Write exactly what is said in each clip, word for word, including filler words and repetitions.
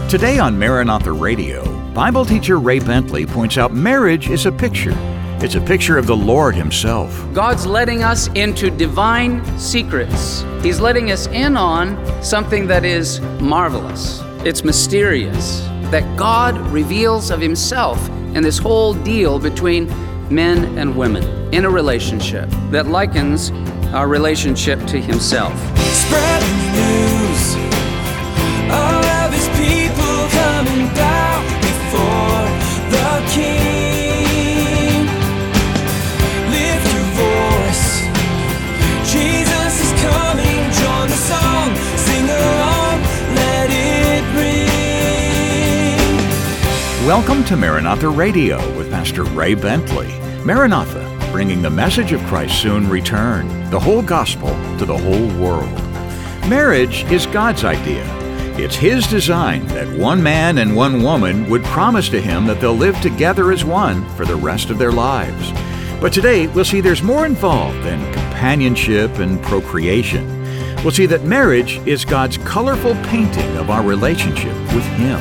Today on Maranatha Radio, Bible teacher Ray Bentley points out marriage is a picture. It's a picture of the Lord Himself. God's letting us into divine secrets. He's letting us in on something that is marvelous. It's mysterious, that God reveals of Himself in this whole deal between men and women in a relationship that likens our relationship to Himself. Spreading the news, all of His people coming down before the King. Lift your voice, Jesus is coming. Join the song, sing along, let it ring. Welcome to Maranatha Radio with Pastor Ray Bentley. Maranatha, bringing the message of Christ's soon return, the whole gospel to the whole world. Marriage is God's idea. It's His design that one man and one woman would promise to Him that they'll live together as one for the rest of their lives. But today, we'll see there's more involved than companionship and procreation. We'll see that marriage is God's colorful painting of our relationship with Him.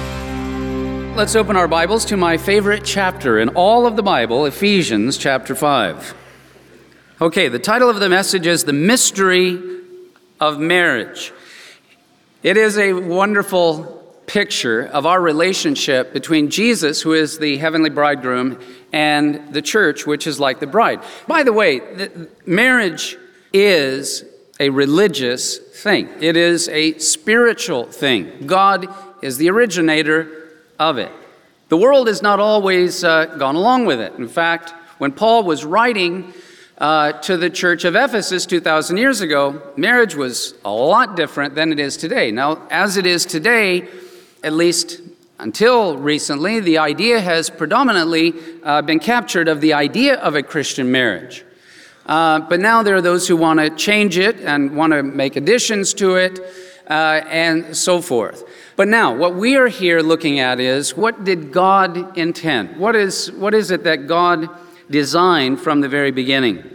Let's open our Bibles to my favorite chapter in all of the Bible, Ephesians chapter five. Okay, the title of the message is The Mystery of Marriage. It is a wonderful picture of our relationship between Jesus, who is the heavenly bridegroom, and the church, which is like the bride. By the way, the, marriage is a religious thing. It is a spiritual thing. God is the originator of it. The world has not always uh, gone along with it. In fact, when Paul was writing uh, to the church of Ephesus two thousand years ago, marriage was a lot different than it is today. Now, as it is today, at least until recently, the idea has predominantly uh, been captured of the idea of a Christian marriage. Uh, but now there are those who want to change it and want to make additions to it uh, and so forth. But now, what we are here looking at is, what did God intend? What is, what is it that God designed from the very beginning?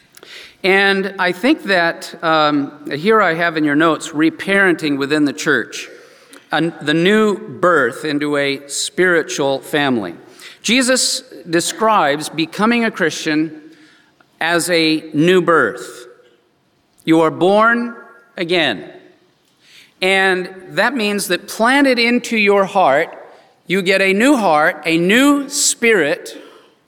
And I think that um, here I have in your notes, reparenting within the church, uh, the new birth into a spiritual family. Jesus describes becoming a Christian as a new birth. You are born again. And that means that planted into your heart, you get a new heart, a new spirit,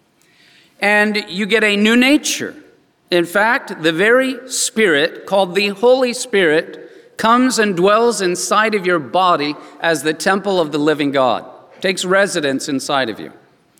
and you get a new nature. In fact, the very Spirit, called the Holy Spirit, comes and dwells inside of your body as the temple of the living God. Takes residence inside of you.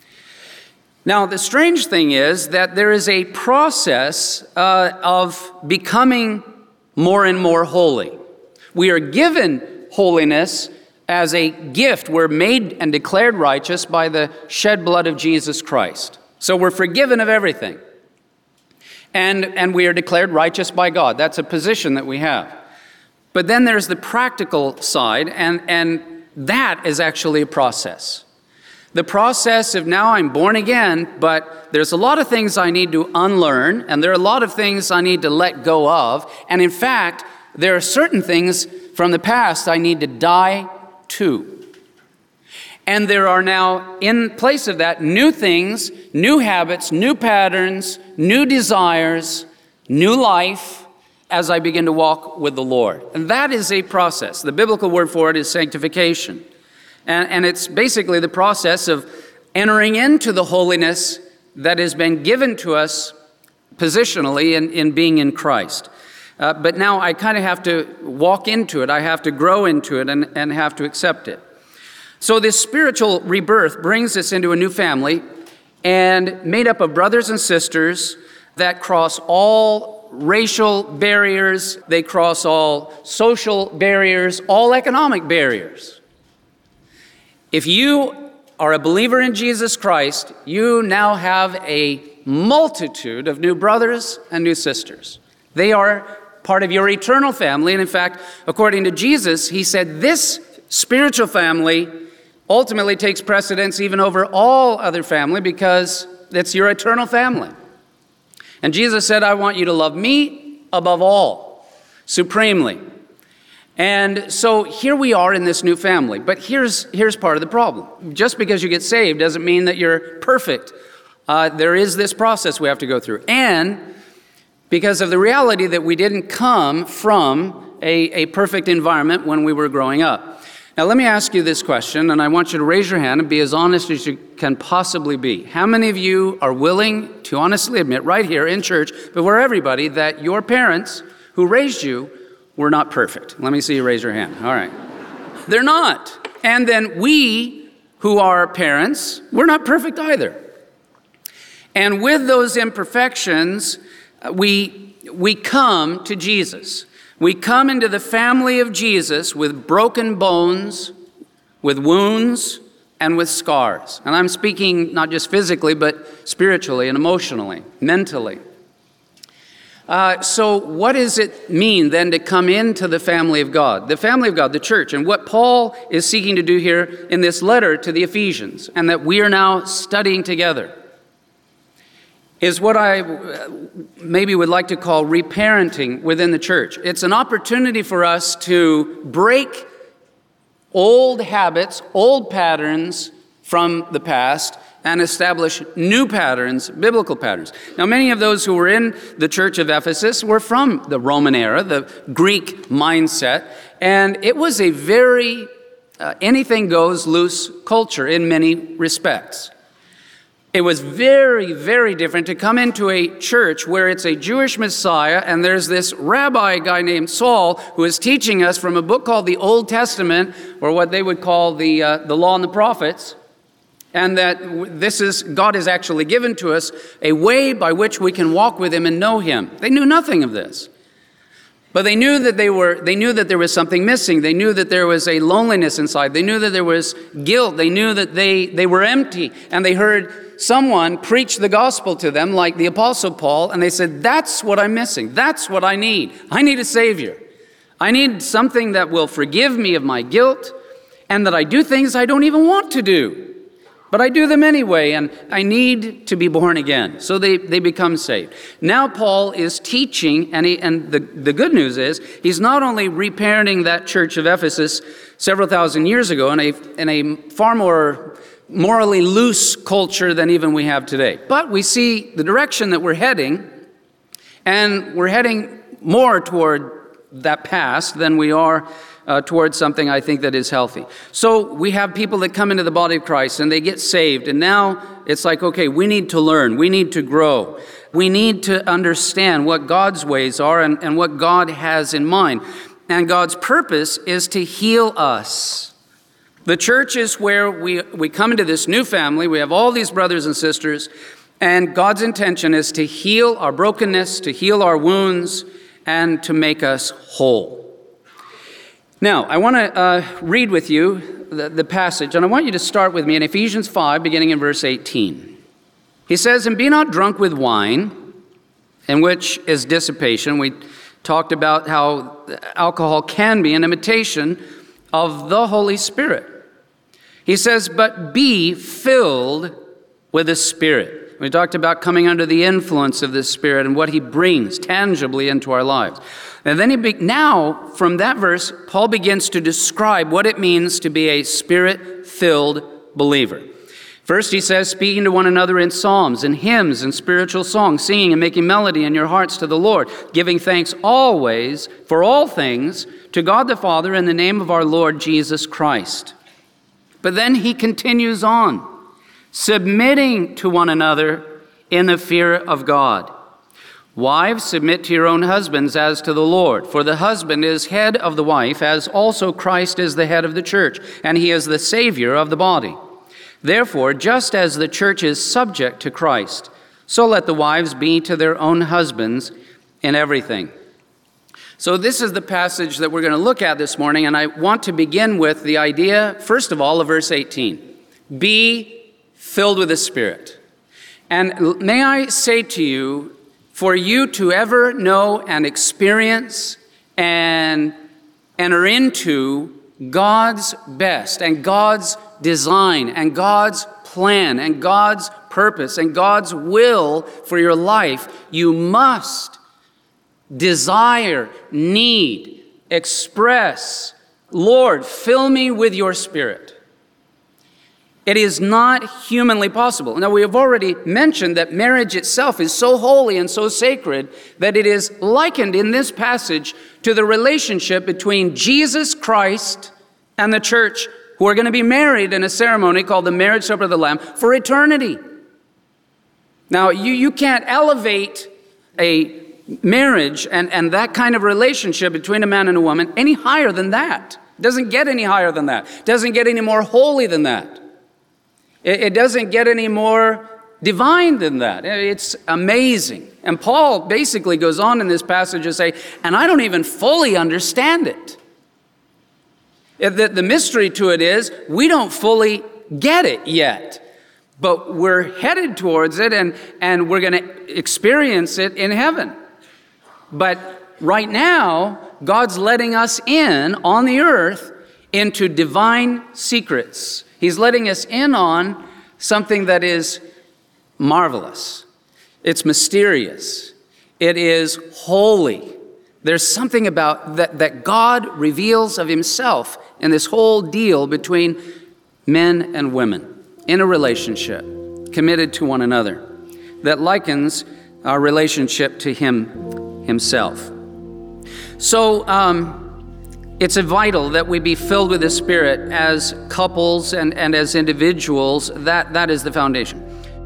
Now, the strange thing is that there is a process uh, of becoming more and more holy. We are given holiness as a gift. We're made and declared righteous by the shed blood of Jesus Christ. So we're forgiven of everything. And, and we are declared righteous by God. That's a position that we have. But then there's the practical side, and, and that is actually a process. The process of now I'm born again, but there's a lot of things I need to unlearn, and there are a lot of things I need to let go of. And in fact, there are certain things from the past I need to die to. And there are now, in place of that, new things, new habits, new patterns, new desires, new life as I begin to walk with the Lord. And that is a process. The biblical word for it is sanctification. And, and it's basically the process of entering into the holiness that has been given to us positionally in, in being in Christ. Uh, but now I kind of have to walk into it. I have to grow into it and, and have to accept it. So this spiritual rebirth brings us into a new family and made up of brothers and sisters that cross all racial barriers. They cross all social barriers, all economic barriers. If you are a believer in Jesus Christ, you now have a multitude of new brothers and new sisters. They are part of your eternal family. And in fact, according to Jesus, He said this spiritual family ultimately takes precedence even over all other family because it's your eternal family. And Jesus said, I want you to love me above all, supremely. And so here we are in this new family. But here's, here's part of the problem. Just because you get saved doesn't mean that you're perfect. Uh, there is this process we have to go through. And because of the reality that we didn't come from a, a perfect environment when we were growing up. Now let me ask you this question, and I want you to raise your hand and be as honest as you can possibly be. How many of you are willing to honestly admit right here in church, before everybody, that your parents who raised you were not perfect? Let me see you raise your hand. All right. They're not. And then we who are parents, we're not perfect either. And with those imperfections, we, we come to Jesus. We come into the family of Jesus with broken bones, with wounds, and with scars. And I'm speaking not just physically, but spiritually and emotionally, mentally. Uh, so what does it mean then to come into the family of God? The family of God, the church, and what Paul is seeking to do here in this letter to the Ephesians, and that we are now studying together, is what I maybe would like to call reparenting within the church. It's an opportunity for us to break old habits, old patterns from the past, and establish new patterns, biblical patterns. Now, many of those who were in the church of Ephesus were from the Roman era, the Greek mindset, and it was a very uh, anything goes loose culture in many respects. It was very, very different to come into a church where it's a Jewish Messiah and there's this rabbi guy named Saul who is teaching us from a book called the Old Testament, or what they would call the uh, the Law and the Prophets, and that this is, God has actually given to us a way by which we can walk with him and know him. They knew nothing of this. But they knew that they were, they knew that there was something missing. They knew that there was a loneliness inside. They knew that there was guilt. They knew that they, they were empty. And they heard someone preach the gospel to them, like the Apostle Paul, and they said, that's what I'm missing. That's what I need. I need a Savior. I need something that will forgive me of my guilt, and that I do things I don't even want to do. But I do them anyway, and I need to be born again. So they, they become saved. Now Paul is teaching, and, he, and the, the good news is, he's not only reparenting that church of Ephesus several thousand years ago in a, in a far more morally loose culture than even we have today, but we see the direction that we're heading, and we're heading more toward that past than we are Uh, towards something I think that is healthy. So we have people that come into the body of Christ and they get saved, and now it's like, okay, we need to learn, we need to grow, we need to understand what God's ways are and, and what God has in mind. And God's purpose is to heal us. The church is where we, we come into this new family, we have all these brothers and sisters, and God's intention is to heal our brokenness, to heal our wounds, and to make us whole. Now, I want to uh, read with you the, the passage, and I want you to start with me in Ephesians five, beginning in verse eighteen. He says, "And be not drunk with wine, in which is dissipation." We talked about how alcohol can be an imitation of the Holy Spirit. He says, "But be filled with the Spirit." We talked about coming under the influence of the Spirit and what he brings tangibly into our lives. And then he be, now, from that verse, Paul begins to describe what it means to be a Spirit-filled believer. First, he says, speaking to one another in psalms and hymns and spiritual songs, singing and making melody in your hearts to the Lord, giving thanks always for all things to God the Father in the name of our Lord Jesus Christ. But then he continues on, submitting to one another in the fear of God. Wives, submit to your own husbands as to the Lord. For the husband is head of the wife, as also Christ is the head of the church, and he is the Savior of the body. Therefore, just as the church is subject to Christ, so let the wives be to their own husbands in everything. So this is the passage that we're going to look at this morning, and I want to begin with the idea, first of all, of verse eighteen. Be filled with the Spirit. And may I say to you, for you to ever know and experience and enter into God's best and God's design and God's plan and God's purpose and God's will for your life, you must desire, need, express, Lord, fill me with your Spirit. It is not humanly possible. Now, we have already mentioned that marriage itself is so holy and so sacred that it is likened in this passage to the relationship between Jesus Christ and the church, who are going to be married in a ceremony called the marriage supper of the Lamb for eternity. Now, you, you can't elevate a marriage and, and that kind of relationship between a man and a woman any higher than that. It doesn't get any higher than that. It doesn't get any more holy than that. It, it doesn't get any more divine than that. It's amazing. And Paul basically goes on in this passage to say, and I don't even fully understand it. The, the mystery to it is we don't fully get it yet, but we're headed towards it, and, and we're going to experience it in heaven. But right now, God's letting us in on the earth into divine secrets. He's letting us in on something that is marvelous. It's mysterious. It is holy. There's something about that, that God reveals of himself in this whole deal between men and women in a relationship, committed to one another, that likens our relationship to him himself. So um, it's vital that we be filled with the Spirit as couples and, and as individuals. That, that is the foundation.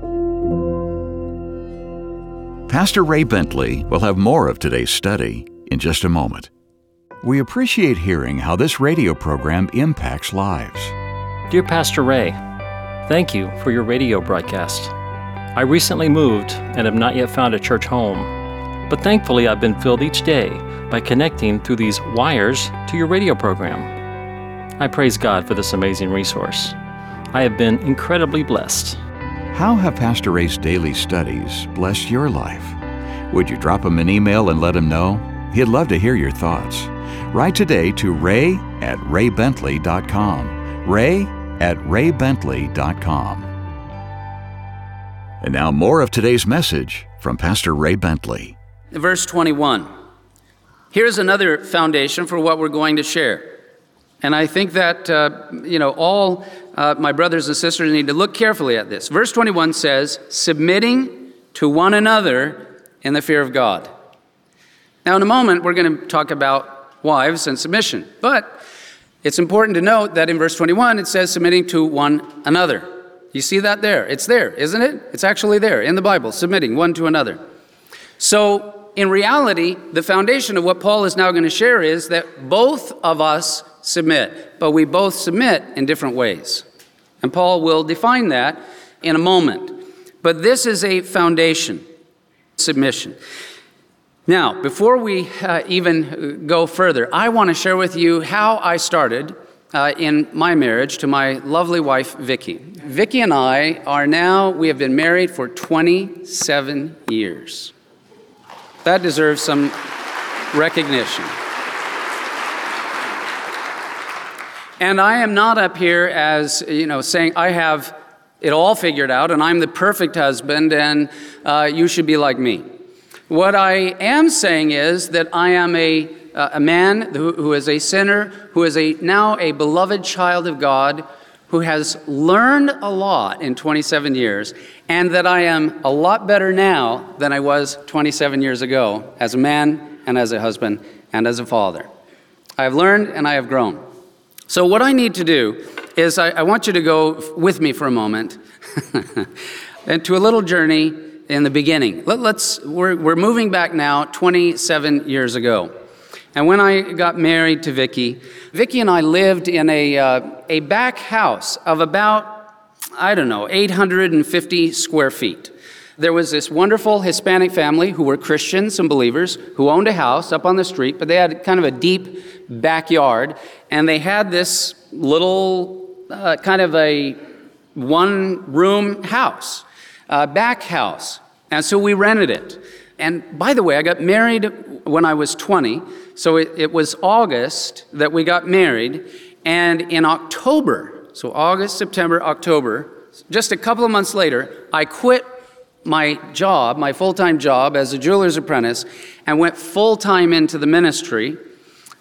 Pastor Ray Bentley will have more of today's study in just a moment. We appreciate hearing how this radio program impacts lives. Dear Pastor Ray, thank you for your radio broadcast. I recently moved and have not yet found a church home, but thankfully I've been filled each day by connecting through these wires to your radio program. I praise God for this amazing resource. I have been incredibly blessed. How have Pastor Ray's daily studies blessed your life? Would you drop him an email and let him know? He'd love to hear your thoughts. Write today to ray at ray bentley dot com. Ray at ray bentley dot com. And now more of today's message from Pastor Ray Bentley. Verse twenty-one. Here's another foundation for what we're going to share. And I think that, uh, you know, all uh, my brothers and sisters need to look carefully at this. Verse twenty-one says, submitting to one another in the fear of God. Now, in a moment, we're going to talk about wives and submission. But it's important to note that in verse twenty-one, it says submitting to one another. You see that there? It's there, isn't it? It's actually there in the Bible, submitting one to another. So, in reality, the foundation of what Paul is now going to share is that both of us submit, but we both submit in different ways. And Paul will define that in a moment. But this is a foundation, submission. Now, before we uh, even go further, I want to share with you how I started uh, in my marriage to my lovely wife, Vicki. Vicki and I are now, we have been married for twenty-seven years. That deserves some recognition. And I am not up here as, you know, saying I have it all figured out and I'm the perfect husband and uh, you should be like me. What I am saying is that I am a, uh, a man who, who is a sinner, who is a now a beloved child of God, who has learned a lot in twenty-seven years, and that I am a lot better now than I was twenty-seven years ago as a man and as a husband and as a father. I have learned and I have grown. So what I need to do is I, I want you to go with me for a moment and to a little journey in the beginning. Let, let's, we're, we're moving back now twenty-seven years ago. And when I got married to Vicki, Vicki and I lived in a, uh, a back house of about, I don't know, eight hundred fifty square feet. There was this wonderful Hispanic family who were Christians and believers who owned a house up on the street, but they had kind of a deep backyard, and they had this little uh, kind of a one-room house, uh, back house, and so we rented it. And by the way, I got married when I was twenty, so it, it was August that we got married, and in October, so August, September, October, just a couple of months later, I quit my job, my full-time job as a jeweler's apprentice, and went full-time into the ministry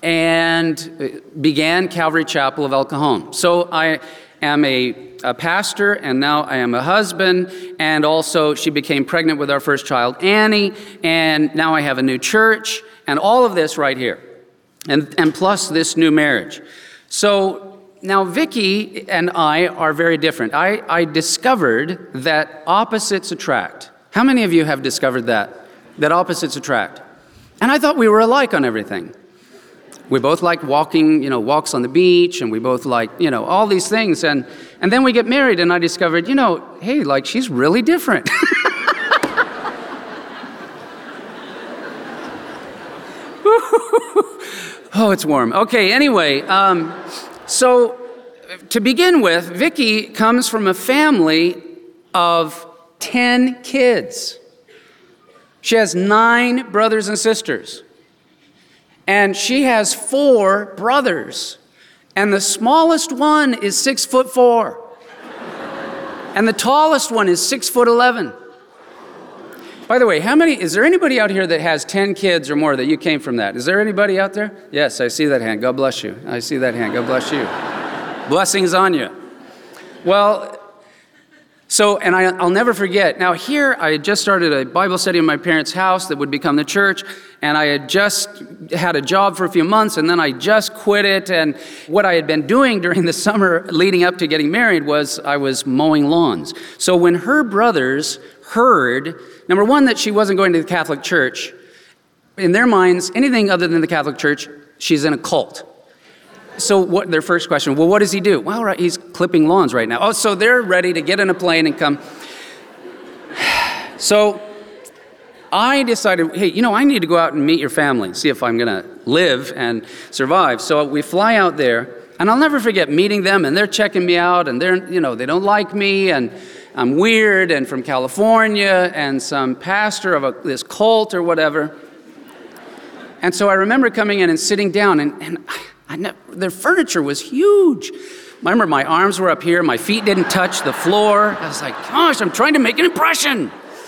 and began Calvary Chapel of El Cajon. So I am a, a pastor, and now I am a husband, and also she became pregnant with our first child, Annie, and now I have a new church, and all of this right here, and, and plus this new marriage. So now Vicki and I are very different. I, I discovered that opposites attract. How many of you have discovered that? That opposites attract? And I thought we were alike on everything. We both like walking, you know, walks on the beach, and we both like, you know, all these things. And, and then we get married, and I discovered, you know, hey, like, she's really different. Oh, it's warm. Okay, anyway, um, so to begin with, Vicki comes from a family of ten kids. She has nine brothers and sisters. And she has four brothers. And the smallest one is six foot four. And the tallest one is six foot eleven. By the way, how many, is there anybody out here that has ten kids or more that you came from that? Is there anybody out there? Yes, I see that hand. God bless you. I see that hand. God bless you. Blessings on you. Well, so, and I, I'll never forget. Now here, I had just started a Bible study in my parents' house that would become the church, and I had just had a job for a few months, and then I just quit it, and what I had been doing during the summer leading up to getting married was I was mowing lawns. So when her brothers heard, number one, that she wasn't going to the Catholic Church, in their minds, anything other than the Catholic Church, she's in a cult. So what, their first question, well, what does he do? Well, right, he's clipping lawns right now. Oh, so they're ready to get in a plane and come. So I decided, hey, you know, I need to go out and meet your family, see if I'm going to live and survive. So we fly out there, and I'll never forget meeting them, and they're checking me out, and they're, you know, they don't like me, and I'm weird, and from California, and some pastor of a, this cult or whatever. And so I remember coming in and sitting down, and, and I never, their furniture was huge. I remember my arms were up here, my feet didn't touch the floor. I was like, gosh, I'm trying to make an impression.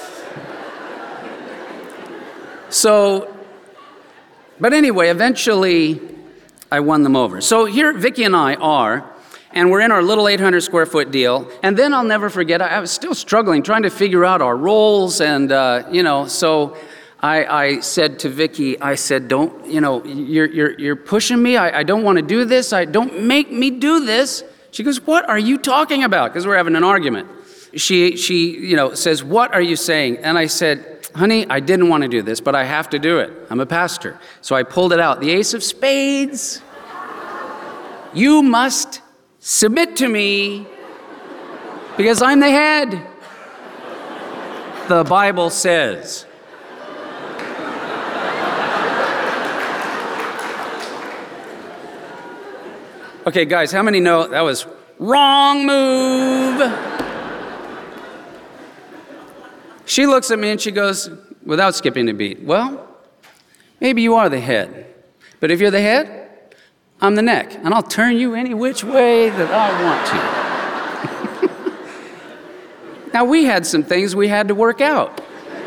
So, but anyway, eventually I won them over. So here Vicki and I are, and we're in our little eight hundred square foot deal. And then I'll never forget, I, I was still struggling, trying to figure out our roles, and, uh, you know, so I, I said to Vicki, I said, don't, you know, you're, you're, you're pushing me. I, I don't want to do this. I don't make me do this. She goes, what are you talking about? Because we're having an argument. She, she, you know, says, what are you saying? And I said, honey, I didn't want to do this, but I have to do it. I'm a pastor. So I pulled it out. The ace of spades. You must submit to me because I'm the head. The Bible says. Okay, guys, how many know that was wrong move? She looks at me and she goes, without skipping a beat, well, maybe you are the head. But if you're the head, I'm the neck. And I'll turn you any which way that I want to. Now, we had some things we had to work out.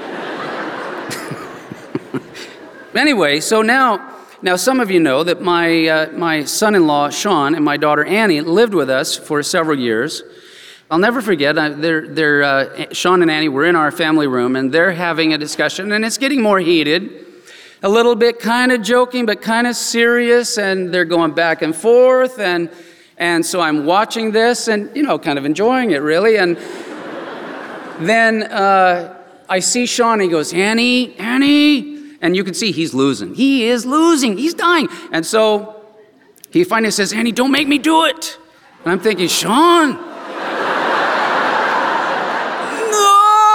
Anyway, so now... Now, some of you know that my uh, my son-in-law, Sean, and my daughter, Annie, lived with us for several years. I'll never forget, uh, they're, they're, uh, Sean and Annie were in our family room, and they're having a discussion, and it's getting more heated. A little bit kind of joking, but kind of serious, and they're going back and forth, and, and so I'm watching this and, you know, kind of enjoying it, really. And then uh, I see Sean, and he goes, Annie, Annie. And you can see he's losing. He is losing. He's dying. And so he finally says, Annie, don't make me do it. And I'm thinking, Sean. No!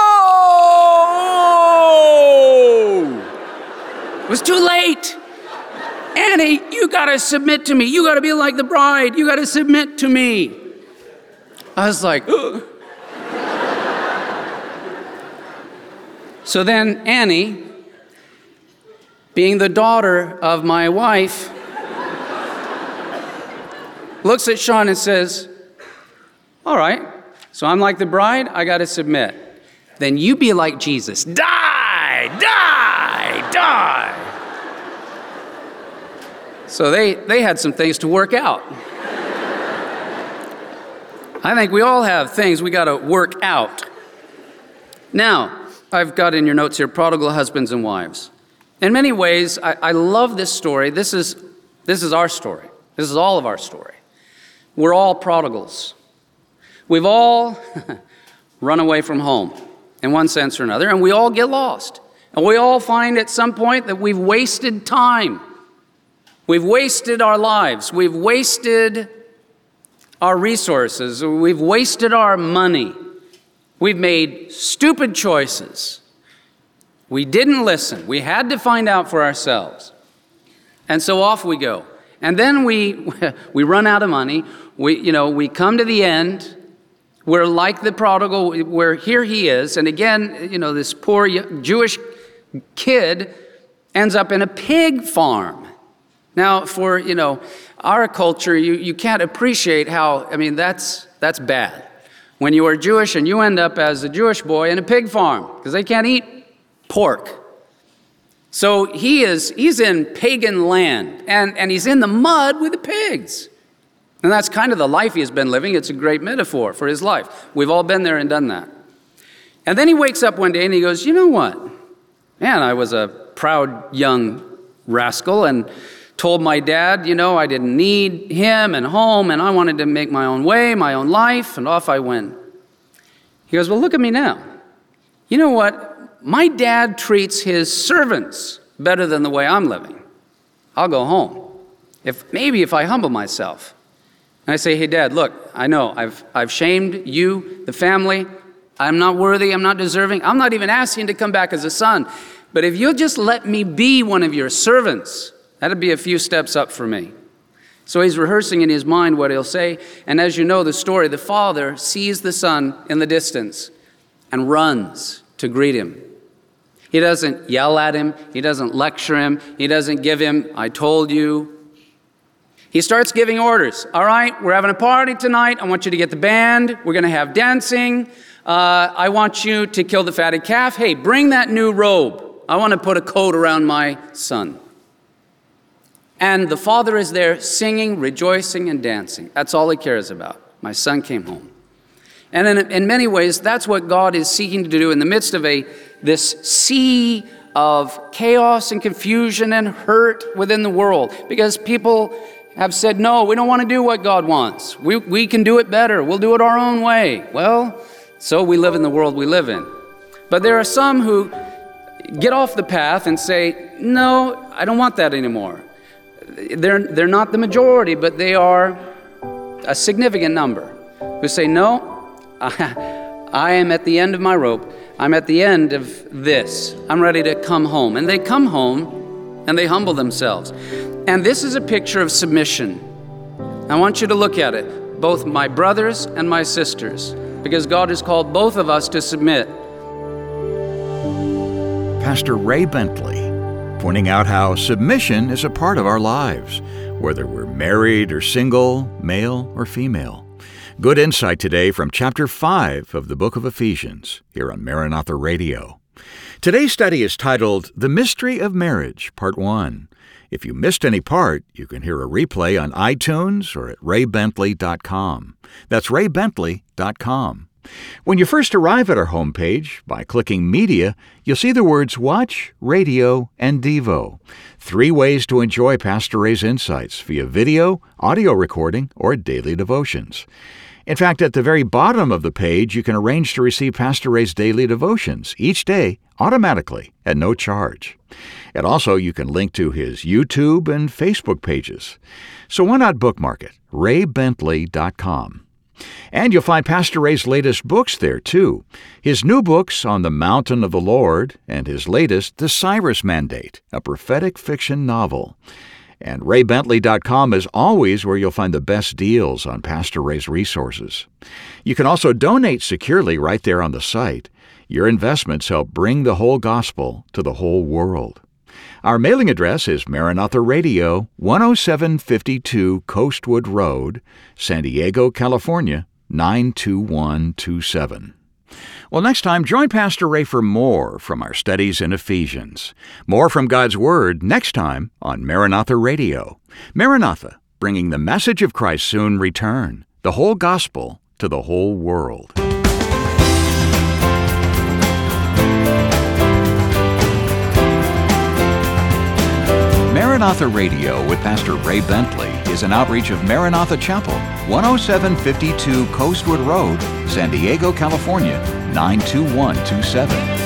It was too late. Annie, you got to submit to me. You got to be like the bride. You got to submit to me. I was like, ugh. So then Annie, being the daughter of my wife, looks at Sean and says, all right, so I'm like the bride, I got to submit. Then you be like Jesus. Die, die, die. So they, they had some things to work out. I think we all have things we got to work out. Now, I've got in your notes here, prodigal husbands and wives. In many ways, I, I love this story. This is, this is our story. This is all of our story. We're all prodigals. We've all run away from home in one sense or another, and we all get lost. And we all find at some point that we've wasted time. We've wasted our lives. We've wasted our resources. We've wasted our money. We've made stupid choices. We didn't listen. We had to find out for ourselves. And so off we go. And then we we run out of money. We, you know, we come to the end. We're like the prodigal, where here he is. And again, you know, this poor Jewish kid ends up in a pig farm. Now, for, you know, our culture, you, you can't appreciate how, I mean, that's that's bad. When you are Jewish and you end up as a Jewish boy in a pig farm, because they can't eat pork. So he is, he's in pagan land, and, and he's in the mud with the pigs. And that's kind of the life he has been living. It's a great metaphor for his life. We've all been there and done that. And then he wakes up one day and he goes, you know what? Man, I was a proud young rascal and told my dad, you know, I didn't need him and home, and I wanted to make my own way, my own life, and off I went. He goes, well, look at me now. You know what? My dad treats his servants better than the way I'm living. I'll go home. If maybe if I humble myself. And I say, hey, Dad, look, I know I've I've shamed you, the family. I'm not worthy. I'm not deserving. I'm not even asking to come back as a son. But if you'll just let me be one of your servants, that'd be a few steps up for me. So he's rehearsing in his mind what he'll say. And as you know the story, the father sees the son in the distance and runs to greet him. He doesn't yell at him. He doesn't lecture him. He doesn't give him, I told you. He starts giving orders. All right, we're having a party tonight. I want you to get the band. We're going to have dancing. Uh, I want you to kill the fatted calf. Hey, bring that new robe. I want to put a coat around my son. And the father is there singing, rejoicing, and dancing. That's all he cares about. My son came home. And in, in many ways, that's what God is seeking to do in the midst of a this sea of chaos and confusion and hurt within the world. Because people have said, no, we don't want to do what God wants. We, we can do it better. We'll do it our own way. Well, so we live in the world we live in. But there are some who get off the path and say, no, I don't want that anymore. They're, they're not the majority, but they are a significant number who say, no, I, I am at the end of my rope. I'm at the end of this. I'm ready to come home. And they come home and they humble themselves. And this is a picture of submission. I want you to look at it, both my brothers and my sisters, because God has called both of us to submit. Pastor Ray Bentley, pointing out how submission is a part of our lives, whether we're married or single, male or female. Good insight today from chapter five of the book of Ephesians, here on Maranatha Radio. Today's study is titled The Mystery of Marriage, Part one. If you missed any part, you can hear a replay on iTunes or at ray bentley dot com. That's ray bentley dot com. When you first arrive at our homepage, by clicking Media, you'll see the words Watch, Radio, and Devo. Three ways to enjoy Pastor Ray's insights via video, audio recording, or daily devotions. In fact, at the very bottom of the page, you can arrange to receive Pastor Ray's daily devotions each day automatically at no charge. And also, you can link to his YouTube and Facebook pages. So why not bookmark it? ray bentley dot com. And you'll find Pastor Ray's latest books there, too. His new books, On the Mountain of the Lord, and his latest, The Cyrus Mandate, a prophetic fiction novel. And ray bentley dot com is always where you'll find the best deals on Pastor Ray's resources. You can also donate securely right there on the site. Your investments help bring the whole gospel to the whole world. Our mailing address is Maranatha Radio, one oh seven fifty-two Coastwood Road, San Diego, California, nine two one two seven. Well, next time, join Pastor Ray for more from our studies in Ephesians. More from God's Word next time on Maranatha Radio. Maranatha, bringing the message of Christ's soon return, the whole gospel to the whole world. Maranatha Radio with Pastor Ray Bentley is an outreach of Maranatha Chapel, one oh seven fifty-two Coastwood Road, San Diego, California, nine two one two seven.